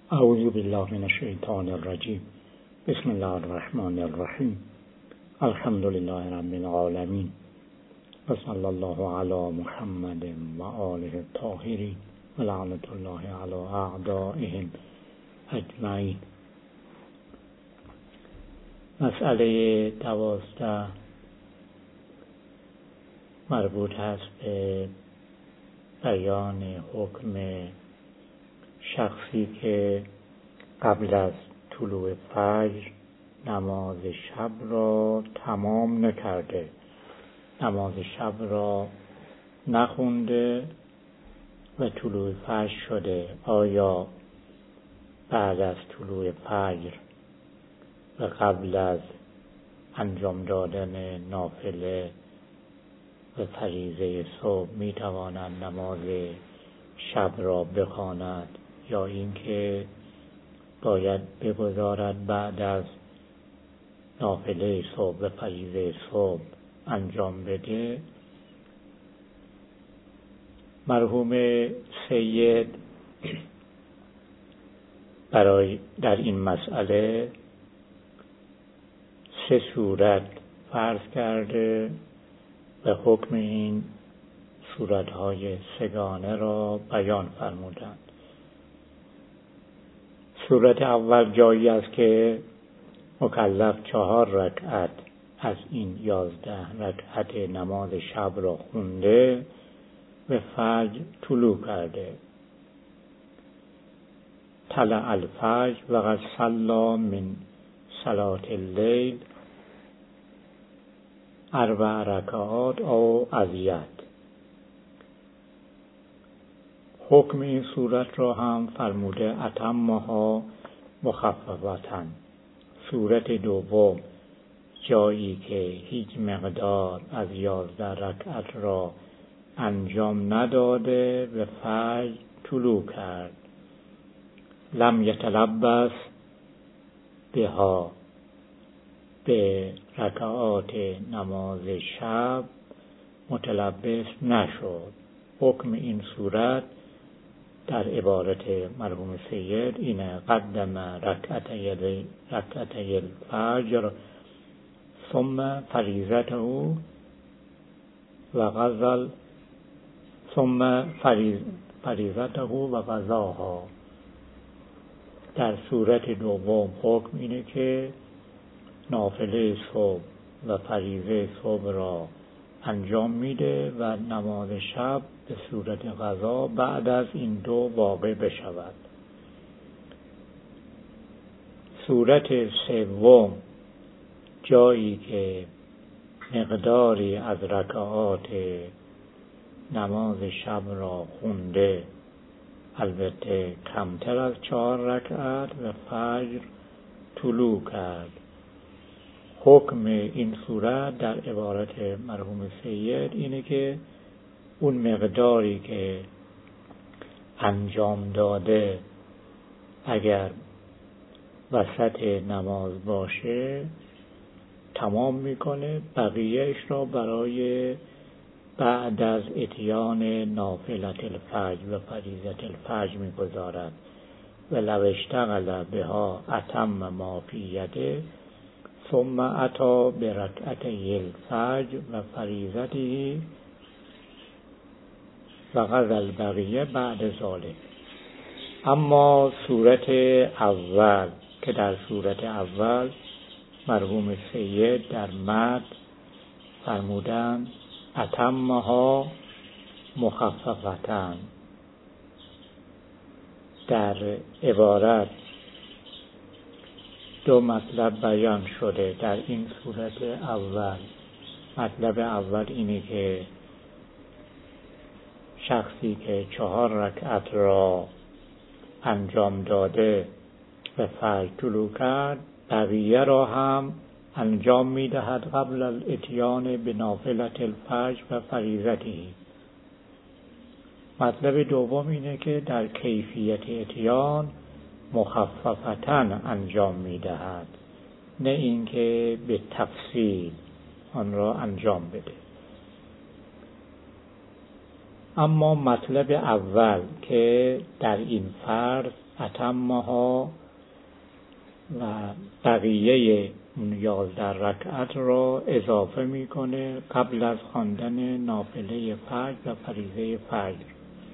اعوذ بالله من الشیطان الرجیم. بسم الله الرحمن الرحیم. الحمد لله رب العالمین و صلی الله علی محمد و آله الطاهرین و لعنت الله علی اعدائهم اجمعین. مسئله 12 مربوط هست به بیان حکم شخصی که قبل از طلوع فجر نماز شب را تمام نکرده، نماز شب را نخونده و طلوع فجر شده. آیا بعد از طلوع فجر و قبل از انجام دادن نافله و فریضه صبح میتواند نماز شب را بخواند، یا اینکه باید بگذارد بعد از نافله صبح و فریضه صبح انجام بده؟ مرحوم سید برای در این مسئله 3 صورت فرض کرده و حکم این صورت‌های سگانه را بیان فرمودند. صورت اول جایی است که مکلف 4 رکعت از این 11 رکعت نماز شب را خونده و فجر طلوع کرده. طلع الفجر و قد صلی من صلاة اللیل 4 رکعات او ازید. حکم این صورت را هم فرموده اتمها مخففة. صورت دوم جایی که هیچ مقدار از 11 رکعت را انجام نداده و فجر طلوع کرد، لم یتلبس بها، به رکعات نماز شب متلبس نشد. حکم این صورت در عبارت مرحوم سید اینه: قدم رکعتي الفجر ثم فریضته و غزل ثم فریضته و قضاها. در صورت دوم حکم اینه که نافله صبح و فریضه صبح را انجام میده و نماز شب به صورت قضا بعد از این 2 واقع بشود. صورت سوم جایی که مقداری از رکعات نماز شب را خونده، البته کمتر از 4 رکعت، و فجر طلوع کرد. حکم این صورت در عبارت مرحوم سید اینه که اون مقداری که انجام داده اگر وسط نماز باشه تمام میکنه، بقیهش را برای بعد از اتیان نافلة الفجر و فریضة الفجر میگذارد. و لو اشتغل بها اتم ما فی یده ثم اتی برکعتي الفجر و فریضته و قضى البقیه بعد ذلك. اما صورت اول که در صورت اول مرحوم سید در متن فرمودند اتمها مخففة، در عبارت 2 مطلب بیان شده. در این صورت اول مطلب اول اینه که شخصی که 4 رکعت را انجام داده و فجر طلوع کرد، بقیه را هم انجام میدهد قبل الاتیان به نافلة الفجر و فریضته. مطلب دوم اینه که در کیفیت اتیان مخففة انجام میدهد، نه اینکه به تفصیل آن را انجام بده. اما مطلب اول که در این فرض اتمها و بقیه اون 11 رکعت را اضافه میکنه قبل از خواندن نافله فجر و فریضه فجر.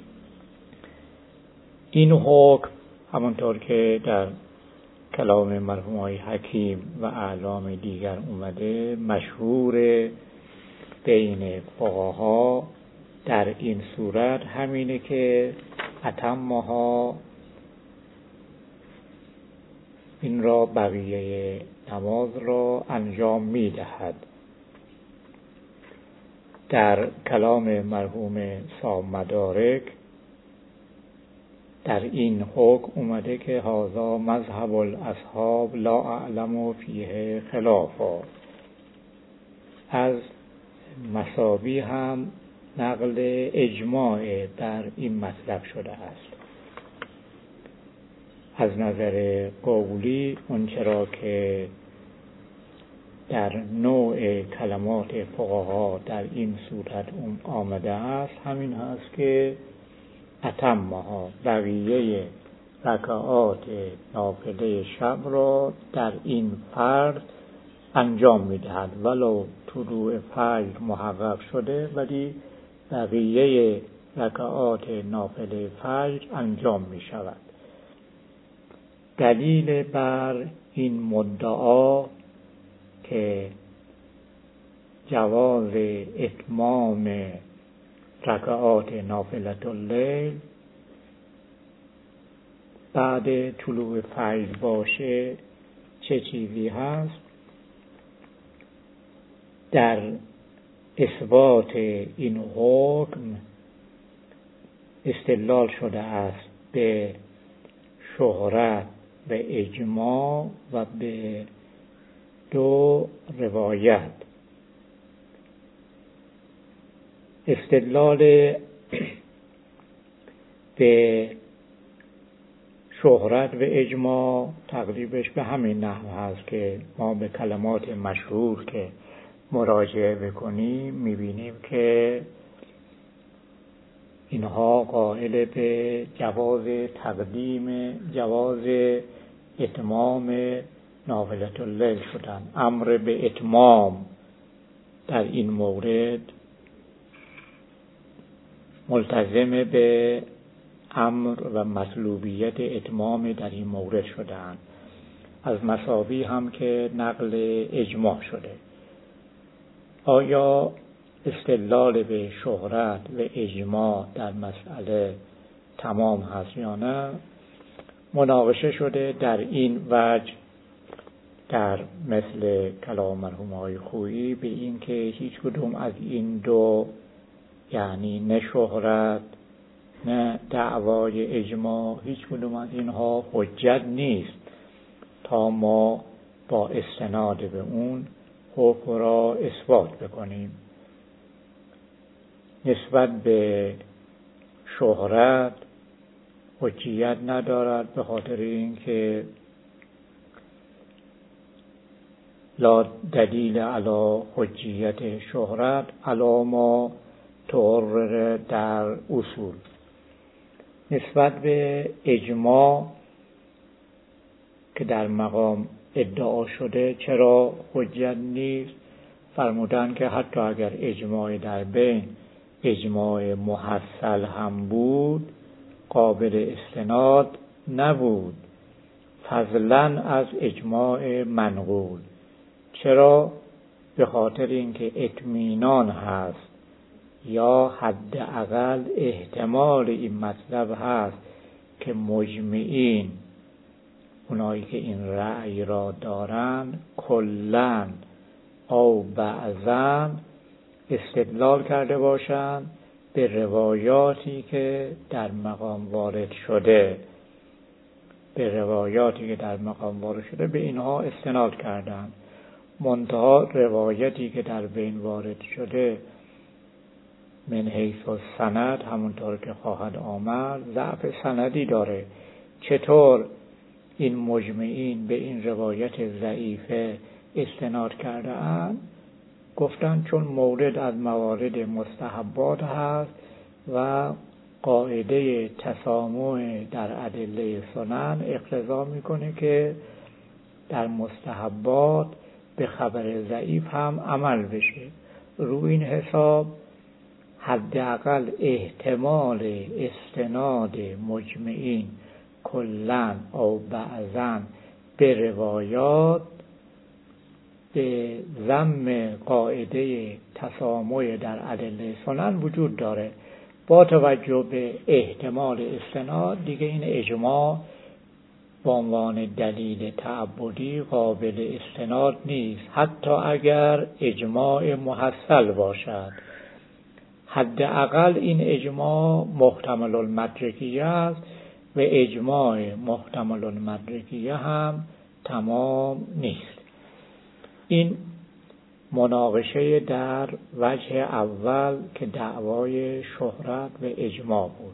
این حکم همانطور که در کلام مرحوم آقای حکیم و اعلام دیگر اومده، مشهور بین فقها در این صورت همینه که اتمها این را بقیه نماز را انجام میدهد. در کلام مرحوم صاحب مدارک در این حکم اومده که هذا مذهب الاصحاب لا اعلم فیه خلافا. از مساوی هم نقل اجماع در این مطلب شده است. از نظر قولی اونچرا که در نوع کلمات فقها در این صورت آمده است همین هست که اتمها بقیه رکعات نافله شب را در این فرض انجام میدهد، ولو طلوع فجر محقق شده ولی بقیه رکعات نافله فجر انجام می شود. دلیل بر این مدعا که جواز اتمام رکعات نافلة اللیل بعد طلوع فجر باشه چه چیزی هست؟ در اثبات این حکم استدلال شده است به شهرت و اجماع و به 2 روایت. استدلال به شهرت و اجماع تقریبش به همین نحو هست که ما به کلمات مشهور که مراجعه بکنیم میبینیم که اینها قائل به جواز اتمام نافلة اللیل شدن. امر به اتمام در این مورد ملتزم به امر و مطلوبیت اتمام در این مورد شدن. از مساوی هم که نقل اجماع شده. آیا استدلال به شهرت و اجماع در مسئله تمام هست یا نه؟ مناقشه شده در این وجه در مثل کلام مرحوم آقای خویی به این که هیچ کدوم از این 2 یعنی نه شهرت نه دعوای اجماع هیچ کدوم از اینها حجت نیست تا ما با استناد به اون حکم را اثبات بکنیم. نسبت به شهرت حجیت ندارد به خاطر اینکه لا دلیل علی حجیت شهرت علی ما تقرر در اصول. نسبت به اجماع که در مقام ادعا شده چرا حجت نیست؟ فرمودن که حتی اگر اجماع در بین اجماع محصل هم بود قابل استناد نبود، فضلا از اجماع منقول. چرا؟ به خاطر اینکه اطمینان هست یا حداقل احتمال این مطلب هست که مجمعین، اونایی که این رأی را دارن، کلاً او بعضاً استدلال کرده باشند به روایاتی که در مقام وارد شده. به اینها استناد کردند. منتها روایتی که در بین وارد شده من حیث السند همونطور که خواهد آمد ضعف سندی داره. چطور این مجمعین به این روایت ضعیفه استناد کرده اند؟ گفتن چون مورد از موارد مستحبات هست و قاعده تسامح در ادله سنن اقتضا میکنه که در مستحبات به خبر ضعیف هم عمل بشه. روی این حساب حداقل احتمال استناد مجمعین کلن او بعضن به روایات به ذم قاعده تسامح در ادله سنن وجود داره. با توجه به احتمال استناد دیگه این اجماع به عنوان دلیل تعبدی قابل استناد نیست، حتی اگر اجماع محصل باشد. حداقل این اجماع محتمل المدرکیه است و اجماع محتمل المدرکیه هم تمام نیست. این مناقشه در وجه اول که دعوای شهرت و اجماع بود.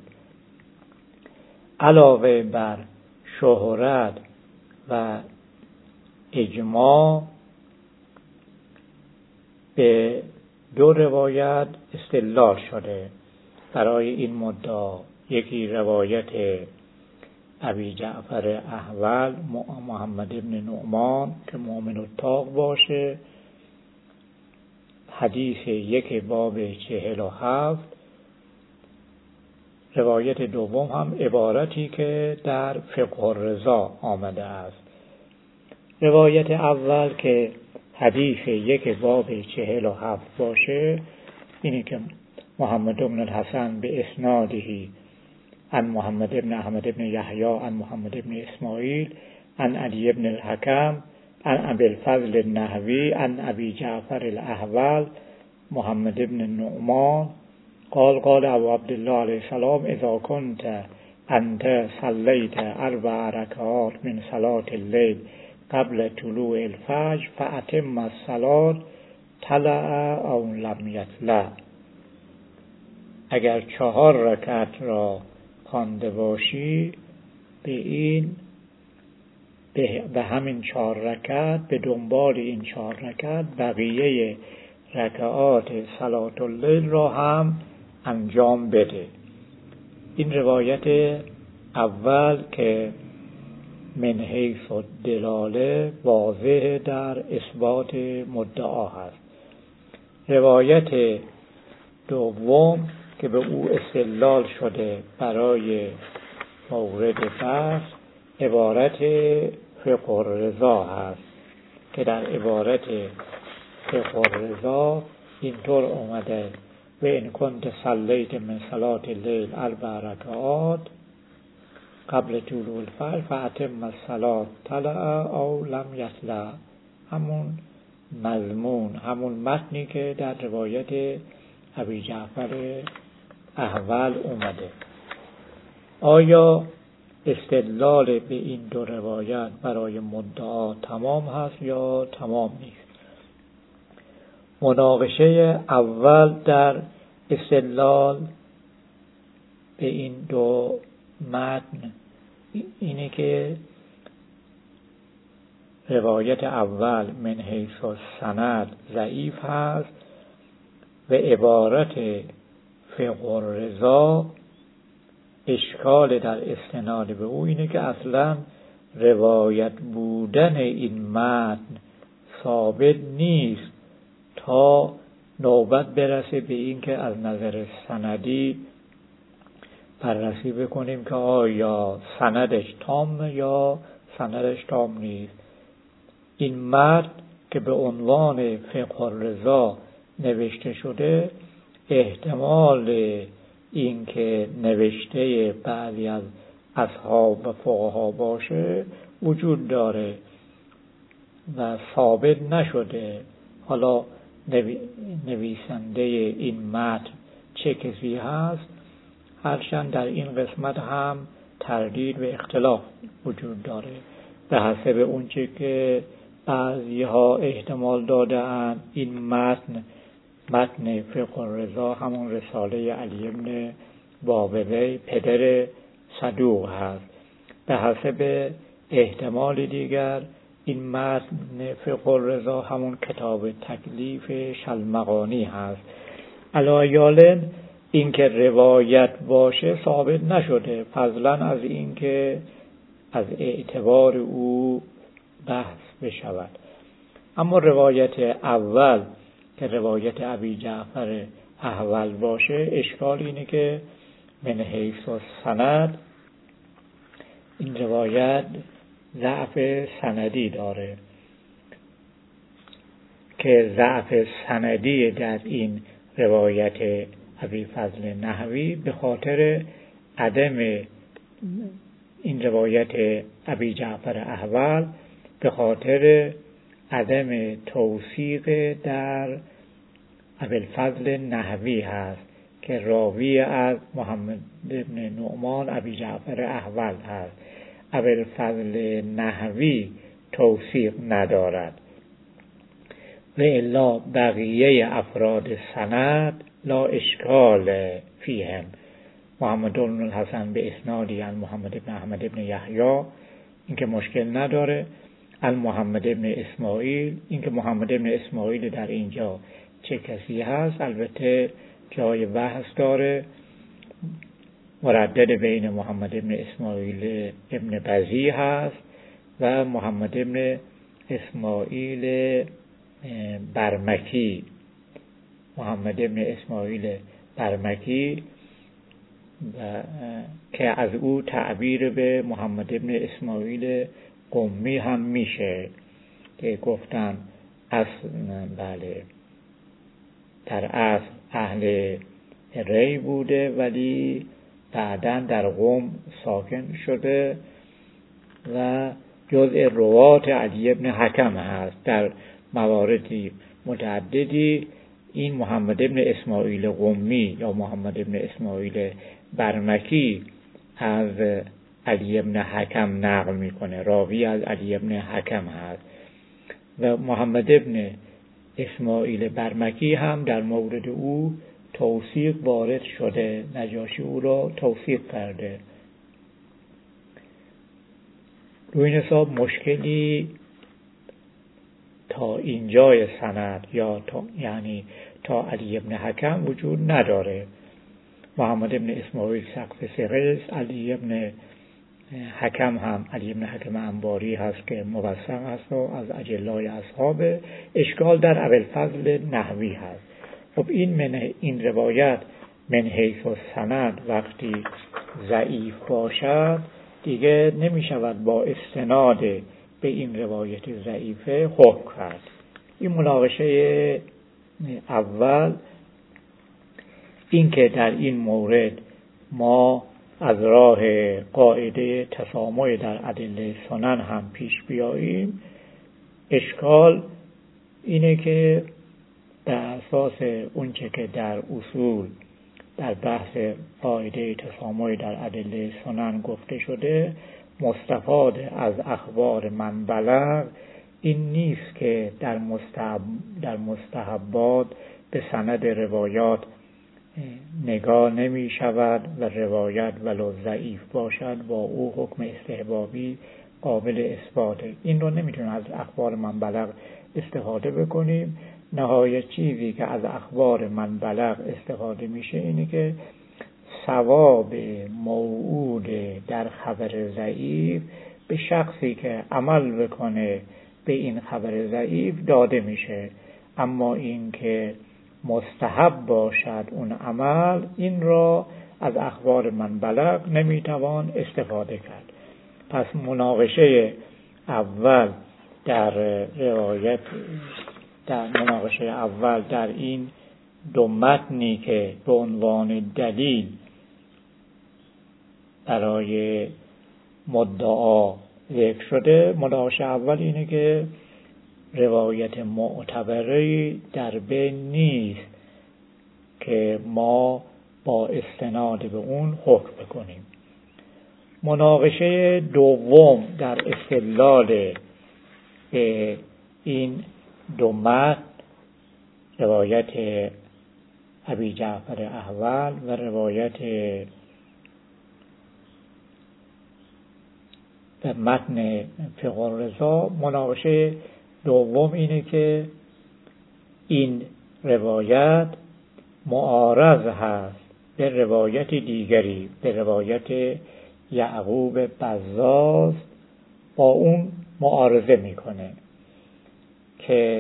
علاوه بر شهرت و اجماع به دو روایت استدلال شده برای این مدعا. یکی روایت ابی جعفر احول محمد ابن نعمان که مؤمن الطاق باشه، حدیث 1 باب 47. روایت دوم هم عبارتی که در فقه الرضا آمده است. روایت اول که حدیث 1 باب 47 باشه اینی که محمد بن الحسن به اسنادهی عن محمد بن احمد بن یحیی عن محمد بن اسماعیل عن علی بن الحکم عن ابی الفضل النحوی عن ابی جعفر الاحول محمد بن النعمان قال قال ابو عبدالله علیه السلام اذا كنت انت صلیت 4 رکعات من صلاة الليل قبل طلوع الفجر فاتم الصلاة طلع او لم یطلع. اگر 4 رکعت را خوانده باشی به همین 4 رکعت به دنبال این 4 رکعت بقیه رکعات صلاة اللیل را هم انجام بده. این روایت اول که من حیث الدلاله واضح در اثبات مدعا هست. روایت دوم که به او استدلال شده برای مورد بحث عبارت فقه الرضا هست که در عبارت فقه الرضا اینطور اومده و ان کنت صلیت من صلاة الليل 4 رکعات قبل طلوع الفجر فاتم الصلاة طلع او لم یطلع. همون مضمون، همون متنی که در روایت ابی جعفر احول اومده. آیا استدلال به این دو روایت برای مدعا تمام هست یا تمام نیست؟ مناقشه اول در استدلال به این دو متن اینه که روایت اول من حیث السند ضعیف هست و عبارت فقه الرضا اشکال در استناد به او اینه که اصلا روایت بودن این متن ثابت نیست تا نوبت برسه به این که از نظر سندی بررسی بکنیم که آیا سندش تام یا سندش تام نیست. این متن که به عنوان فقه الرضا نوشته شده احتمال این که نوشته بعضی از اصحاب و فقها باشه وجود داره و ثابت نشده. حالا نویسنده این متن چه کسی هست، هرچند در این قسمت هم تردید و اختلاف وجود داره به حسب اونچه که بعضی ها احتمال داده اند این متن فقه الرضا همون رساله علی بن بابوی پدر صدوق هست. به حسب احتمال دیگر این متن فقه الرضا همون کتاب تکلیف شلمغانی هست. علی یالن این که روایت باشه ثابت نشده، فضلا از این که از اعتبار او بحث بشود. اما روایت اول که روایت ابی جعفر احول باشه، اشکال اینه که من حیث السند این روایت ضعف سندی داره، که ضعف سندی در این روایت ابی فضل نحوی به خاطر عدم این روایت ابی جعفر احول به خاطر عدم توثیق در ابوالفضل نحوی هست که راوی از محمد بن نعمان ابی جعفر احول هست. ابوالفضل نحوی توثیق ندارد و الا بقیه افراد سند لا اشکال فیهم. محمد بن الحسن به اسنادی عن محمد بن احمد بن یحیی، این که مشکل نداره. عن محمد بن اسماعیل، این که محمد بن اسماعیل در اینجا چه کسی هست؟ البته جای بحث داره، مردد بین محمد بن اسماعیل ابن بزی هست و محمد بن اسماعیل برمکی. محمد بن اسماعیل برمکی که از او تعبیر به محمد بن اسماعیل قمی هم میشه که گفتن بله در اصل اهل ری بوده ولی بعداً در قم ساکن شده و جزء روات علی بن حکم هست. در مواردی متعددی این محمد بن اسماعیل قمی یا محمد بن اسماعیل برمکی از علی بن حکم نقل میکنه، راوی از علی بن حکم هست و محمد بن اسماعیل برمکی هم در مورد او توثیق وارد شده، نجاشی او را توثیق کرده. روی این حساب مشکلی تا اینجای سند یا یعنی تا علی بن حکم وجود نداره. محمد بن اسماعیل سقف ثقه، علی بن حکم هم علی بن حکم انباری هست که موثق هست و از اجلای اصحاب. اشکال در ابوالفضل نحوی هست. خب این روایت من حیث السند وقتی ضعیف باشد دیگه نمی شود با استناد به این روایت ضعیفه حکم کرد. این مناقشه اول، این که در این مورد ما از راه قاعده تسامح در ادله سنن هم پیش بیاییم، اشکال اینه که بر اساس اونچه که در اصول در بحث قاعده تسامح در ادله سنن گفته شده، مستفاد از اخبار من بلغ این نیست که در مستحبات به سند روایات نگاه نمی شود و روایت ولو ضعیف باشد با او حکم استحبابی قابل اثباته. این رو نمیتونیم از اخبار من بلغ استفاده بکنیم. نهایت چیزی که از اخبار من بلغ استفاده میشه اینه که ثواب موعود در خبر ضعیف به شخصی که عمل بکنه به این خبر ضعیف داده میشه، اما این که مستحب باشد اون عمل، این را از اخبار من بلغ نمیتوان استفاده کرد. پس مناقشه اول در این دو متنی که به عنوان دلیل برای مدعا ذکر شده، مناقشه اول اینه که روایت معتبری در بین نیست که ما با استناد به اون حکم بکنیم. مناقشه دوم در استدلال به این دو متن، روایت ابی جعفر احول و روایت در متن فقه الرضا، مناقشه دوم اینه که این روایت معارض هست به روایت دیگری، به روایت یعقوب بزاز با اون معارضه میکنه که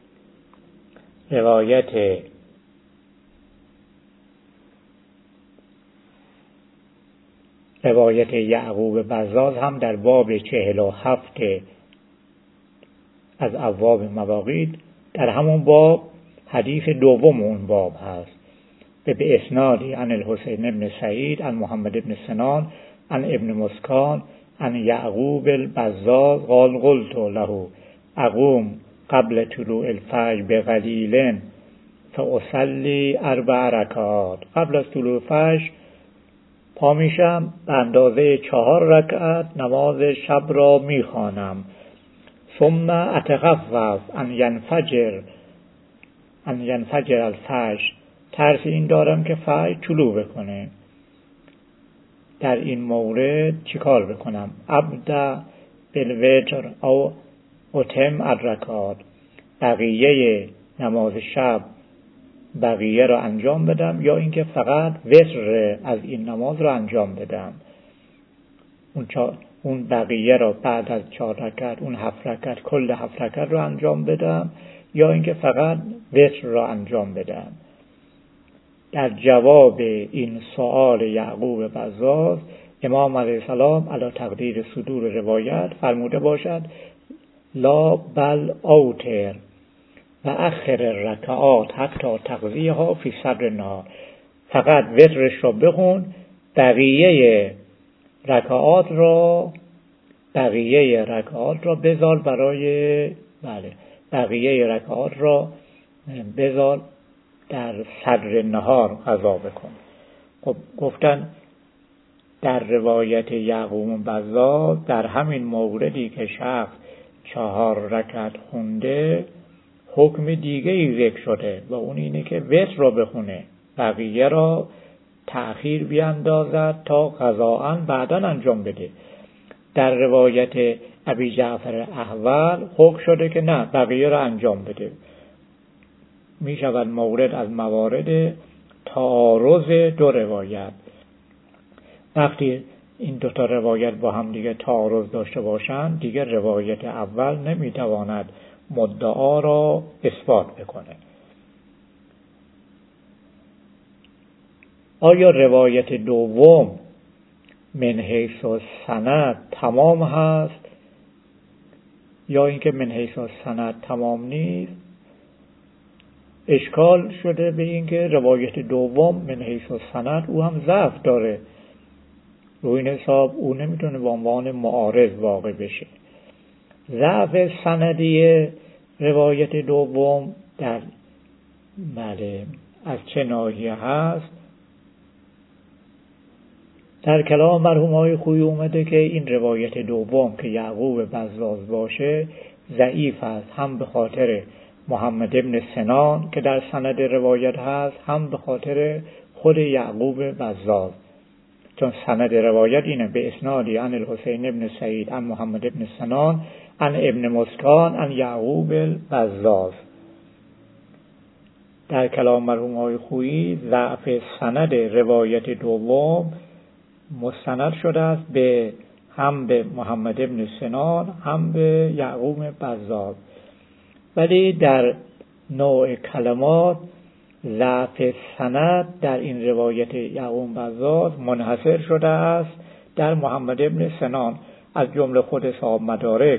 روایت یعقوب بزاز هم در باب 47 از ابواب مواقیت در همون باب حدیث دوم اون باب هست به اسنادی عن الحسین بن سعید عن محمد بن سنان عن ابن مسکان عن یعقوب البزاز قال قلت له اقوم قبل طلوع الفجر بقلیل فاصلی 4 رکعات. قبل از طلوع فجر پا میشم به اندازه 4 رکعت نماز شب را میخوانم. ثم اتخفف ان ینفجر الفجر، ترس این دارم که فجر طلوع بکنه. در این مورد چیکار بکنم؟ ابدا بالوتر او اتم الرکعات، بقیه نماز شب بقیه را انجام بدم یا اینکه فقط وتر از این نماز را انجام بدم، اون بقیه را بعد از 4 رکعت، اون 7 رکعت، کل 7 رکعت را انجام بدم یا اینکه فقط وتر را انجام بدم. در جواب این سؤال یعقوب بزاز امام علیه السلام علی تقدیر صدور روایت فرموده باشد لا بل اوتر و اخر الرکعات حتی تقضیها فی صدر النهار، فقط وترش را بخون، بقیه رکعات را بذار برای بقیه رکعات را بذار در صدر نهار قضا بکن. خب گفتن در روایت یعقوب بزاز در همین موردی که شخص 4 رکعت خونده حکم دیگه ای ذکر شده و اون اینه که وتر را بخونه، بقیه را تأخیر بیاندازد تا قضاءً بعداً انجام بده. در روایت ابی جعفر احول حکم شده که نه، بقیه را انجام بده. می شود مورد از موارد تعارض دو روایت. وقتی این دوتا روایت با هم دیگه تعارض داشته باشند دیگه روایت اول نمی تواند مدعا را اثبات بکنه. آیا روایت دوم من حیث السند تمام هست یا اینکه من حیث السند تمام نیست؟ اشکال شده به اینکه روایت دوم من حیث السند او هم ضعف داره، روی این حساب او نمیتونه به عنوان معارض واقع بشه. ضعف سندی روایت دوم از چه ناحیه هست؟ در کلام مرحوم های خویی اومده که این روایت دوم که یعقوب بزاز باشه ضعیف است، هم به خاطر محمد ابن سنان که در سند روایت هست، هم به خاطر خود یعقوب بزاز، چون سند روایت اینه به اسنادی عن الحسین ابن سعید عن محمد ابن سنان عن ابن مسکان عن یعقوب بزاز. در کلام مرحوم های خویی ضعف سند روایت دوم مستند شده است هم به محمد ابن سنان هم به یعقوب بزاز، ولی در نوع کلمات ضعف سند در این روایت یعقوب بزاز منحصر شده است در محمد ابن سنان، از جمله خود صاحب مدارک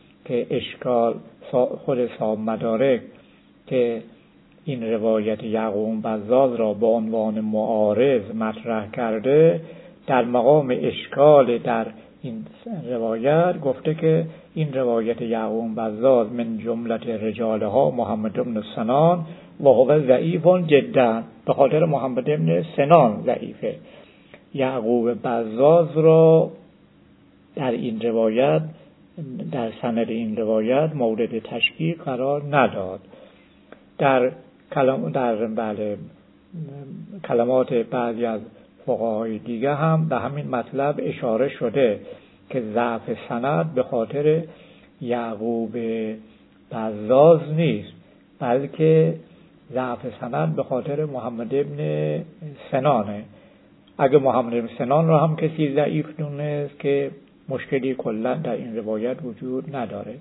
که این روایت یعقوب بزاز را به عنوان معارض مطرح کرده، در مقام اشکال در این روایت گفته که این روایت یعقوب بزاز من جملت رجالها محمد بن سنان و هو ضعیف جدا، به خاطر محمد بن سنان ضعیفه. یعقوب بزاز را در این روایت، در سند این روایت مورد تشکیک قرار نداد. در کلمات بعضی از فقهای دیگه هم به همین مطلب اشاره شده که ضعف سند به خاطر یعقوب بزاز نیست، بلکه ضعف سند به خاطر محمد ابن سنانه. اگه محمد ابن سنان رو هم کسی ضعیف دونست که مشکلی کلا در این روایت وجود نداره.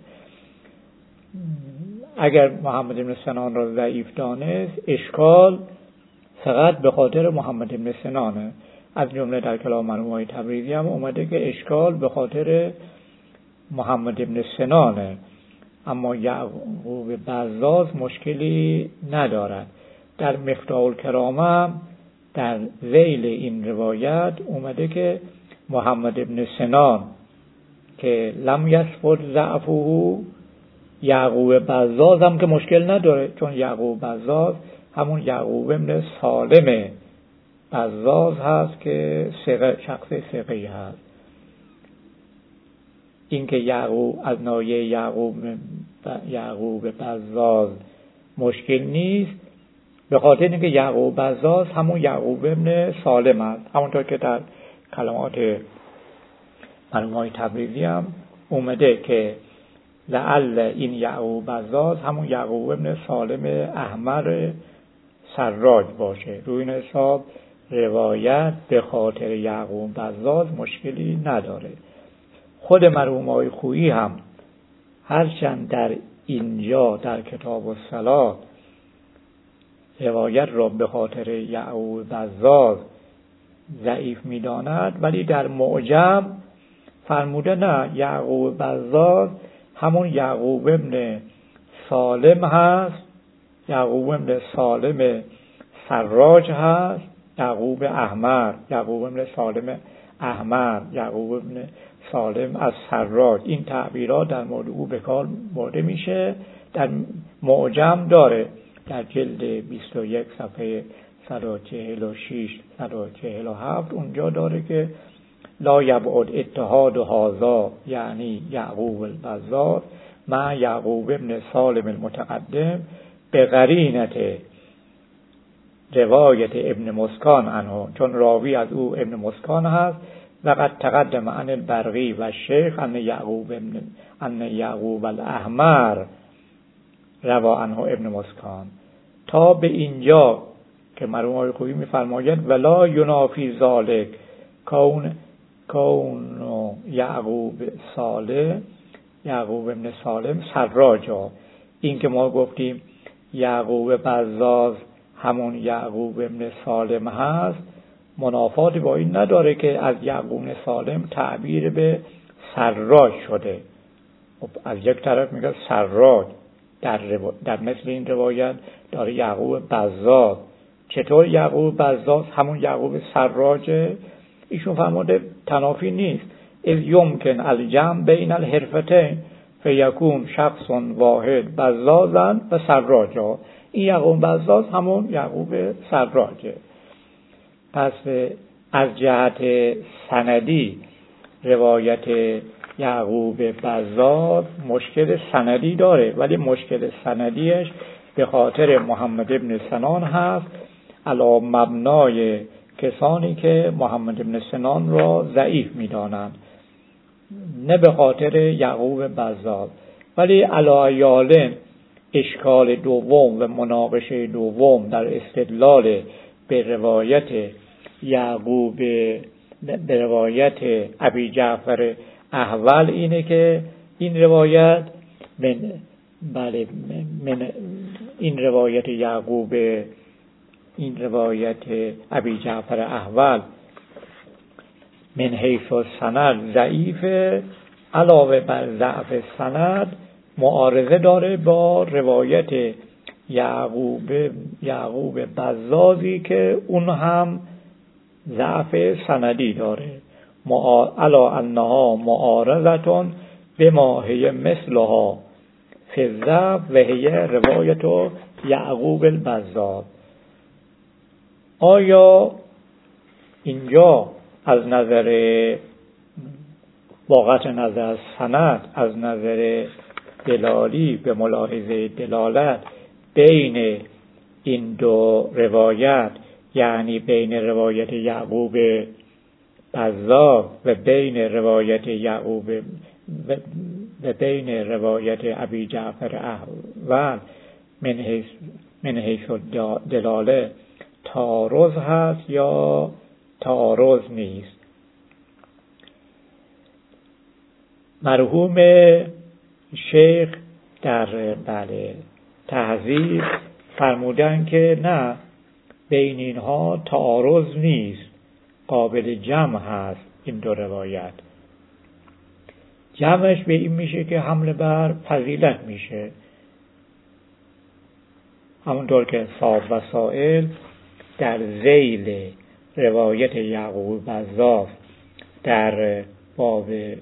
اگر محمد ابن سنان رو ضعیف دانست، اشکال فقط به خاطر محمد ابن سنانه. از جمله در کلام مرحوم تبریزی هم اومده که اشکال به خاطر محمد ابن سنانه، اما یعقوب بزاز مشکلی ندارد. در مفتاح الکرامه در ذیل این روایت اومده که محمد ابن سنان که لم یثبت ضعفه، یعقوب بزاز هم که مشکل نداره، چون یعقوب بزاز همون یعقوب ابن سالم بزاز هست که شخص ثقه‌ای هست. این که یعقوب از ناحیه یعقوب بزاز مشکل نیست، به خاطر اینکه یعقوب بزاز همون یعقوب ابن سالم است. همونطور که در کلمات مرحوم تبریزی هم اومده که لعل این یعقوب بزاز همون یعقوب ابن سالم احمر سراج باشه. روی این حساب روایت به خاطر یعقوب بزاز مشکلی نداره. خود مرحوم آقای خویی هم هرچند در اینجا در کتاب الصلاة روایت را به خاطر یعقوب بزاز ضعیف می‌داند، ولی در معجم فرموده نه، یعقوب بزاز همون یعقوب ابن سالم هست، یعقوب ابن سالم سراج هست، یعقوب احمر، یعقوب ابن سالم احمر، یعقوب ابن سالم از سراج. این تعبیرات در مورد او به کار برده میشه. در معجم داره، در جلد 21 صفحه 146 147 اونجا داره که لا یبعد اتحاد هذا یعنی یعقوب البزاز مع یعقوب ابن سالم المتقدم به قرینت روایت ابن مسکان عنه، چون راوی از او ابن مسکان هست. و قد تقدم عن البرقی و شیخ ان یعقوب الاحمر روا عنه ابن مسکان. تا به اینجا که مرحوم آقای خویی می‌فرماید ولا ینافی ذلک کون یعقوب ابن سالم سراجا. این که ما گفتیم یعقوب بزاز همون یعقوب ابن سالم هست، منافاتی با این نداره که از یعقوب ابن سالم تعبیر به سراج شده. از یک طرف میگه سراج، در مثل این روایت داره یعقوب بزاز. چطور یعقوب بزاز همون یعقوب سراجه؟ ایشون فرموده تنافی نیست. اذ یمکن الجمع بین الحرفتین فیکون شخص واحد بزازن و سراجا. این یعقوب بزاز همون یعقوب سراجه. پس از جهت سندی روایت یعقوب بزاز مشکل سندی داره، ولی مشکل سندیش به خاطر محمد ابن سنان هست، علی مبنای کسانی که محمد ابن سنان را ضعیف می‌دانند، نه به خاطر یعقوب بزاز. ولی علی ایال اشکال دوم و مناقشه دوم در استدلال به روایت یعقوب به روایت ابی جعفر احول اینه که این روایت این روایت یعقوب، این روایت ابی جعفر احول من حیث السند ضعیفه، علاوه بر ضعف سند معارضه داره با روایت یعقوب بزازی که اون هم ضعف سندی داره. علا انها معارضتون بما هی مثلها فی الضعف و هی روایت یعقوب البزاز. آیا اینجا از نظر واقعت نظر از سند، از نظر دلالی به ملاحظه دلالت بین این دو روایت، یعنی بین روایت یعقوب بزاز و بین روایت یعقوب و بین روایت ابی جعفر احول من حیث دلاله تعارض هست یا تعارض نیست. مرحوم شیخ در تهذیب فرمودن که نه، بین اینها تعارض نیست، قابل جمع هست این دو روایت. جمعش به این میشه که حمل بر فضیلت میشه، همونطور که صاحب وسائل در ذیل روایت یعقوب بزاز در باب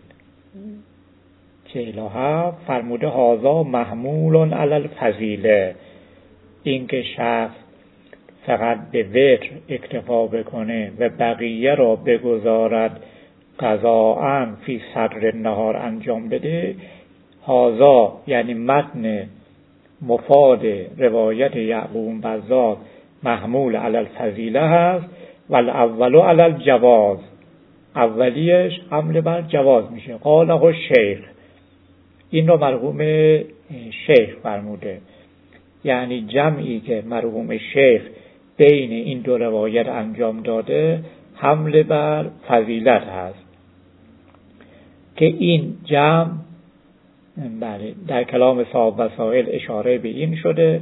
47 فرموده هذا محمول علی الفضیله، این که شخص فقط به وتر اکتفا بکنه و بقیه را بگذارد قضاءً فی صدر النهار انجام بده، هذا یعنی متن مفاد روایت یعقوب بزاز محمول علی الفضیله هست و الاول علی الجواز، اولیش حمل بر جواز میشه. قاله شیخ، این رو مرحوم شیخ فرموده، یعنی جمعی که مرحوم شیخ بین این دو روایت انجام داده حمل بر فضیلت هست که این جمع در کلام صاحب وسائل اشاره به این شده.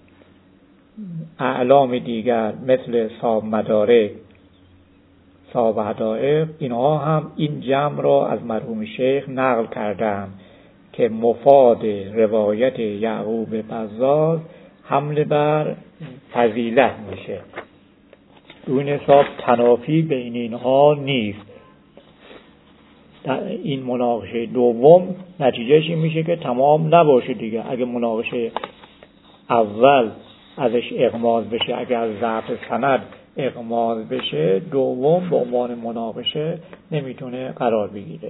اعلام دیگر مثل صاحب مدارک، صاحب حدائق، اینها هم این جمع را از مرحوم شیخ نقل کردند که مفاد روایت یعقوب بزاز حمل بر فضیلت میشه. دو این حساب تنافی بین اینها نیست. در این مناقشه دوم نتیجهش این میشه که تمام نباشه دیگه. اگه مناقشه اول ازش اغماض بشه، اگه از ضعف سند اغماض بشه، دوم به عنوان مناقشه نمیتونه قرار بگیره.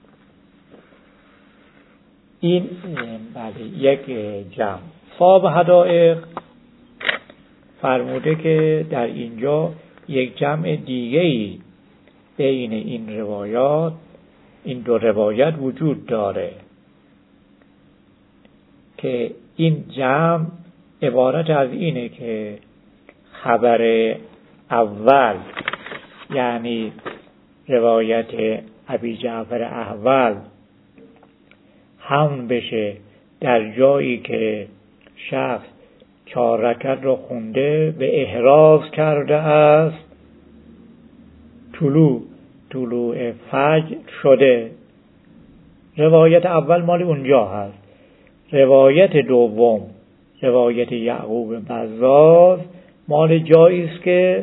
این یک جمع. صاحب حدائق فرموده که در اینجا یک جمع دیگه‌ای بین این روایات، این دو روایت وجود داره که این جمع عبارت از اینه که خبر اول یعنی روایت ابی جعفر احول هم بشه در جایی که شخص 4 رکعت رو خونده و احراز کرده است طلوع فجر شده. روایت اول مال اونجا هست. روایت دوم، روایت یعقوب بزاز، مال جایی است که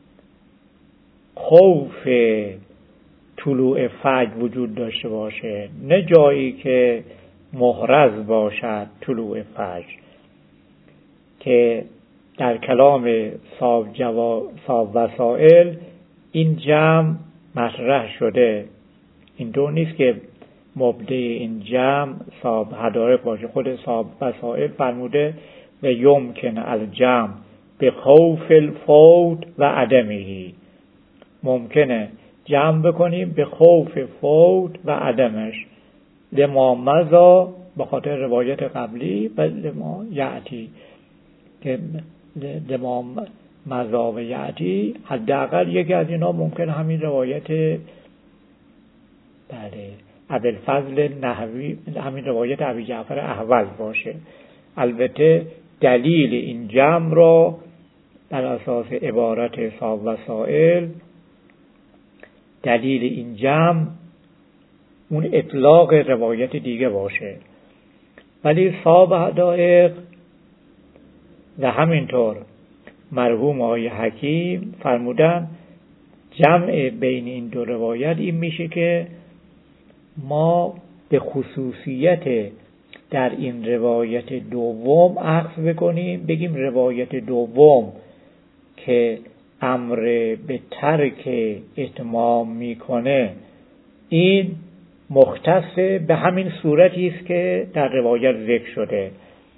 خوف طلوع فجر وجود داشته باشه، نه جایی که محرز باشد طلوع فجر، که در کلام صاحب وسائل این جمع مطرح شده. این دو نیست که مبدأ این جمع صاحب حدائق باشه. خود صاحب وسائل فرموده و یمکن الجمع به خوف الفوت و عدمه، ممکنه جمع بکنیم به خوف فوت و عدمش، لما مضی به خاطر روایت قبلی و لما یعتی، که لما مضی و یعتی حداقل یکی از اینا ممکن همین روایت ابوالفضل نحوی، همین روایت ابی جعفر احول باشه. البته دلیل این جمع را بر اساس عبارت صاحب وسائل، دلیل این جمع اون اطلاق روایت دیگه باشه. ولی صاحب حدائق و همینطور مرحوم آقای حکیم فرمودن جمع بین این دو روایت این میشه که ما به خصوصیت در این روایت دوم اخذ بکنیم، بگیم روایت دوم که امر به ترک اتمام میکنه این مختص به همین صورتی است که در روایت ذکر شده،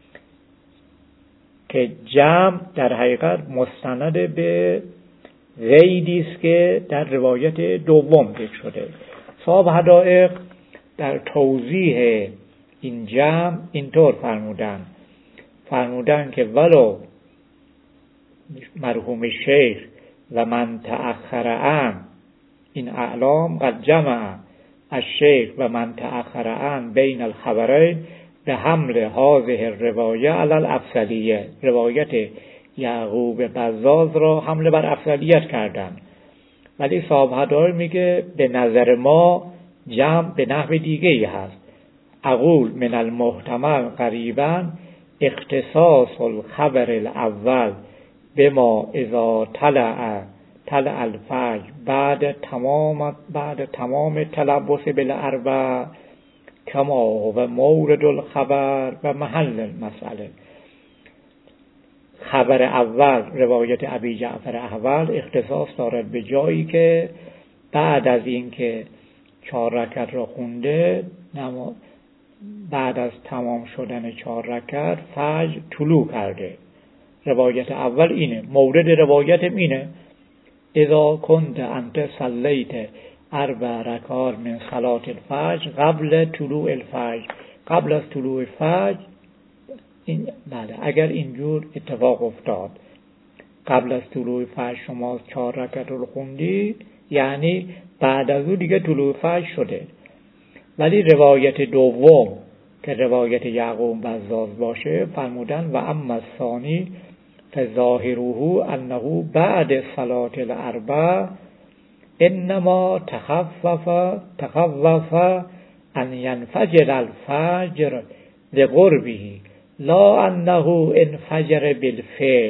که جمع در حقیقت مستند به زیدی است که در روایت دوم ذکر شده. صاحب حدائق در توضیح این جمع اینطور فرمودن که ولو مرحوم شیخ و من تأخر عن این اعلام قد جمع الشیخ و من تأخر عن بین الخبرین به حمل هذه الروایه علی الافضلیه، روایت یعقوب بزاز را حمله بر افضلیت کردن. ولی صاحب هدای میگه به نظر ما جمع به نحو دیگه ای هست. اقول من المحتمل قریبا اختصاص الخبر الاول بما اذا طلع الفجر بعد تمام تلبس بالاربع کما هو مورد الخبر و محل المسئله. خبر اول روایت ابی جعفر احول اختصاص دارد به جایی که بعد از اینکه 4 رکعت را خونده، بعد از تمام شدن 4 رکعت فجر طلوع کرده. روایت اول اینه، مورد روایت اینه اذا كنت انت صلیت 4 رکعات من صلاة الفجر قبل طلوع الفجر، قبل از طلوع فجر این بله، اگر اینجور اتفاق افتاد قبل از طلوع فجر شما 4 رکعت رو خوندی، یعنی بعد از اون دیگه طلوع فجر شده. ولی روایت دوم که روایت یعقوب بزاز باشه فرمودن و اما الثانی فظاهره انه بعد صلاة الاربع انما تخوف ان ينفجر الفجر لقربه لا انه انفجر بالفعل.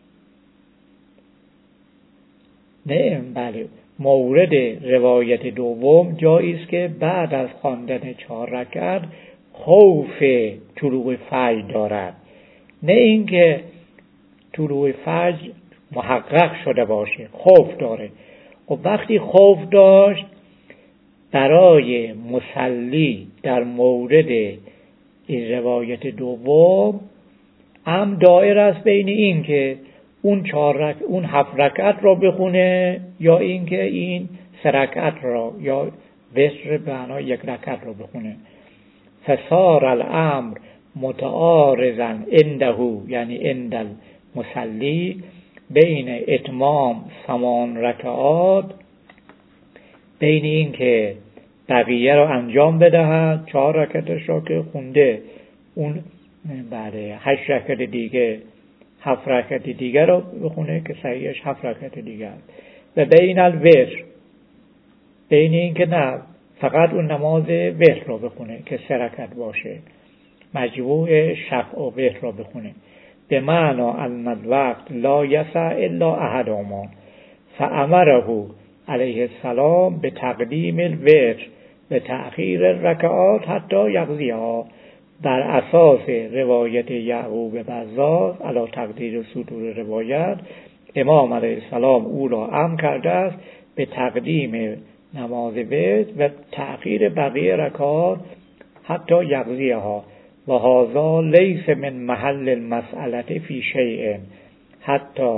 نه بله، مورد روایت دوم جایی است که بعد از خواندن 4 رکعت خوف طلوع فجر دارد، نه اینکه طلوع فجر محقق شده باشه، خوف داره. و وقتی خوف داشت برای مصلی در مورد این روایت دوم هم دایر است بین این که اون 7 رکعت را بخونه یا این که این 3 رکعت را یا وتر به معنای 1 رکعت را بخونه. فصار الامر متعارضا عنده، یعنی عند المصلی، بین اتمام 8 رکعات، بین این که بقیه رو انجام بدهد، 4 رکعتش را که خونده اون بعد 8 رکعت دیگه 7 رکعت دیگر رو بخونه که صحیحش 7 رکعت دیگر، و بین الوتر، بین این که نه فقط اون نماز وتر رو بخونه که 3 رکعت باشه، مجموع شفع و وتر رو بخونه. به معنی ان الوقت لا یسع الا احدهما فامره علیه السلام به تقدیم الوتر به تأخیر الرکعات حتی یقضیها. بر اساس روایت یعقوب بزاز علی تقدیر صدور روایت، امام علیه السلام او را امر کرده است به تقدیم نماز وتر و تأخیر بقیه رکعات حتی یقضیها. و هذا لیس من محل المسئله فی شیء حتی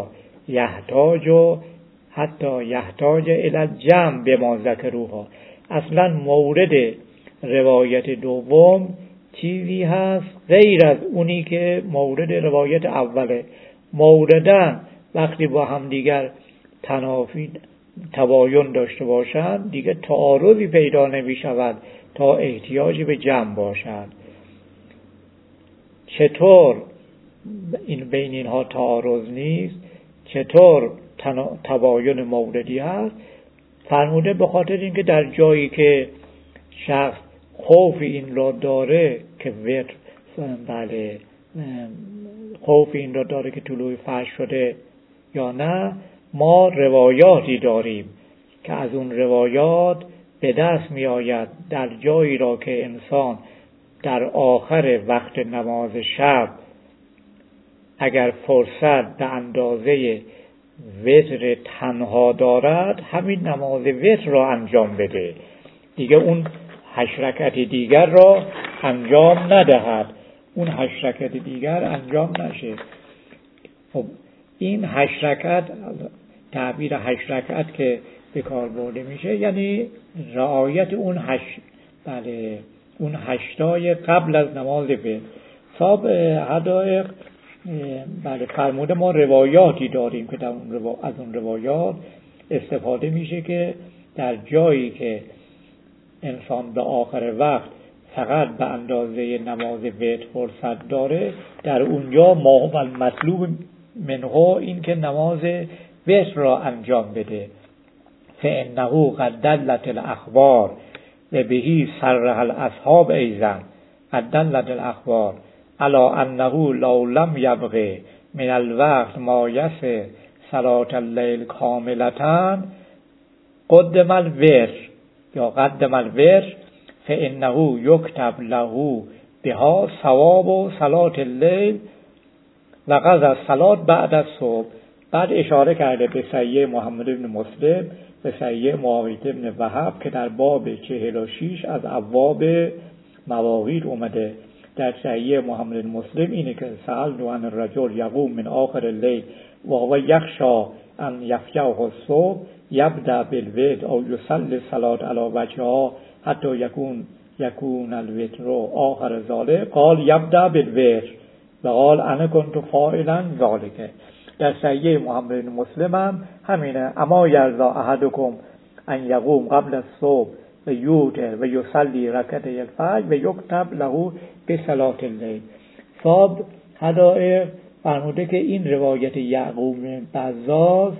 یحتاج الی الجمع بما ذکروها. اصلا مورد روایت دوم چیزی هست غیر از اونی که مورد روایت اوله. موردن وقتی با هم دیگر تباین داشته باشند دیگه تعارضی پیدا نمی شود تا احتیاجی به جمع باشد. چطور این بین اینها تعارض نیست؟ چطور تباین موردی هست؟ فرموده به خاطر اینکه در جایی که شخص خوف این را داره که وتر بله خوف این را داره که طلوع فجر شده یا نه، ما روایاتی داریم که از اون روایات به دست می آید در جایی را که انسان در آخر وقت نماز شب اگر فرصت به اندازه وتر تنها دارد همین نماز وتر را انجام بده، دیگه اون 8 رکعت دیگر را انجام ندهد، اون 8 رکعت دیگر انجام نشه. خب این 8 رکعت، تعبیر 8 رکعت که به کار برده میشه یعنی رعایت اون 8 اون 8 قبل از نماز وتر. صاحب حدایق بله فرموده ما روایاتی داریم که از اون روایات استفاده میشه که در جایی که انسان به آخر وقت فقط به اندازه نماز وتر فرصت داره، در اونجا ما و المطلوب منه این که نماز وتر را انجام بده. فانه قد دلت الاخبار و بهی صرح الاصحاب ایضا قد دلت الاخبار علی انه لو لم یبق من الوقت ما یسع صلاة اللیل کاملة قدم الوتر یا قدم الوتر فانه یکتب له بها ثواب صلاة اللیل و قضى الصلاة بعد الصبح. بعد اشاره کرده به صحیح محمد بن مسلم به صحیح معاویه بن وهب که در باب 46 از ابواب مواقیت اومده. در صحیح محمد بن مسلم اینه که سألت عن الرجل یقوم من آخر اللیل و هو یخشی ان یفجعه الصبح یبدأ بالوتر او یصلی الصلاة علی وجهها حتی یکون الوتر آخر ذلك قال یبدأ بالوتر و قال انا كنت فاعلا ذلك. در صحیح محمد بن مسلم هم همینه. اما یرضی احدکم ان یقوم قبل الصبح و یوتر و یصلی رکعتي الفجر و یکتب له بصلاة اللیل. صاحب حدائق فرموده که این روایت یعقوب بزاز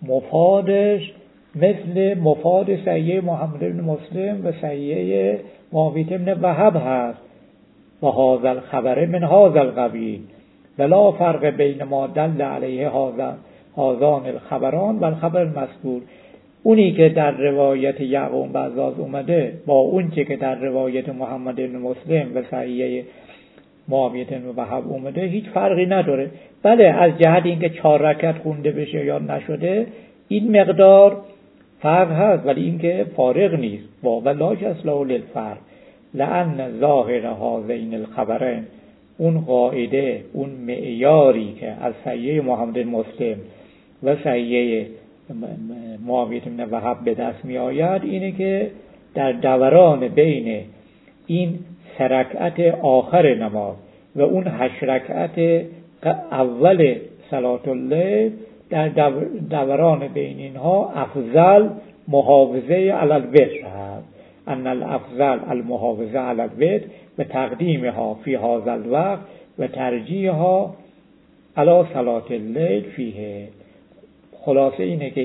مفادش مثل مفاد صحیح محمد بن مسلم و صحیح معاویه بن وهب هست و هذا الخبر من هذا القبیل ولا فرق بین ما دل علیه هذان الخبران و الخبر المذکور. اونی که در روایت یعقوب بزاز اومده با اون که در روایت محمد بن مسلم و صحیح معاویه بن وهب اومده هیچ فرقی نداره. بله از جهت اینکه 4 رکعت خونده بشه یا نشده این مقدار فرق هست، ولی اینکه فارغ نیست. با ولاش اصلا للفرق لأن ظاهر هذین الخبرین، اون قاعده اون معیاری که از صحیح محمد بن مسلم و صحیح معاویه بن وهب به دست می آید اینه که در دوران بین این 3 رکعت آخر نماز و اون 8 رکعت اول صلاة اللیل در دوران بین اینها افضل محافظه علی الوتر هست. ان الافضل المحافظه علی الوتر و تقدیمها فی هذا الوقت و ترجیحها علی صلاة اللیل فیه. خلاصه اینه که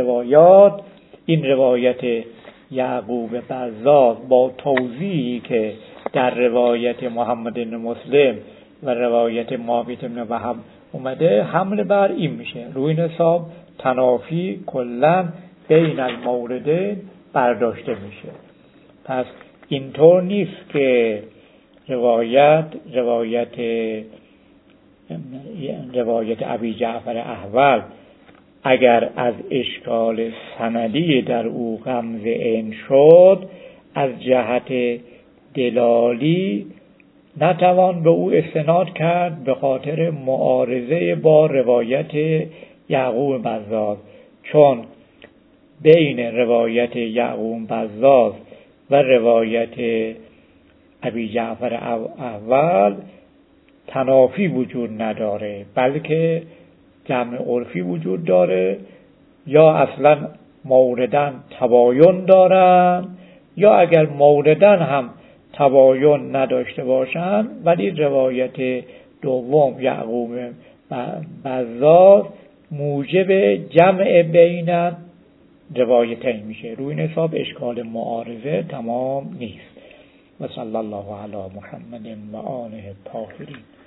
این روایت یعقوب بزاز با توضیحی که در روایت محمد بن مسلم و روایت معاویه بن وهب اومده حمل بر این میشه. روی این حساب تنافی کلا بین المورده برداشته میشه. پس اینطور نیست که روایت ابی جعفر احول اگر از اشکال سندی در او غمزه این شد از جهت دلالی نتوان به او استناد کرد به خاطر معارضه با روایت یعقوب بزاز، چون بین روایت یعقوب بزاز و روایت ابی جعفر احول تنافی وجود نداره، بلکه جمع عرفی وجود داره، یا اصلا موردن تباین دارن، یا اگر موردن هم تباین نداشته باشن ولی روایت دوم یعقوب بزاز موجب جمع بین روایتین میشه. روی این حساب اشکال معارضه تمام نیست. و صلی الله علی محمد و آله الطاهرین.